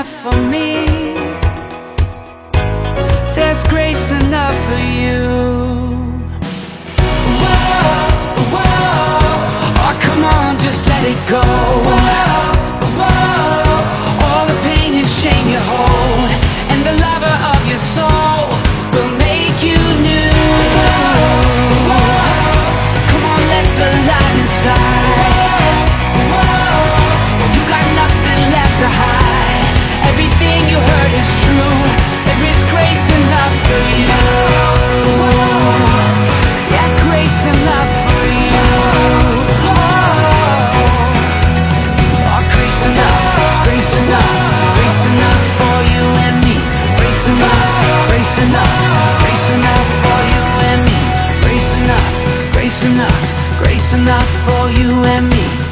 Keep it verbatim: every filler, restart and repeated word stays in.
enough for me. There's grace enough for you. Whoa, whoa, oh come on, just let it go. Whoa, whoa, all the pain and shame you hold, and the lover of your soul will make you new. Whoa, whoa, come on, let the light inside. Whoa, you got nothing left to hide. Everything you heard is true. There is grace enough for you. Yeah, grace enough for you. Oh, grace enough, grace enough, grace enough for you and me. Grace enough, grace enough, grace enough for you and me. Grace enough, grace enough, grace enough for you and me.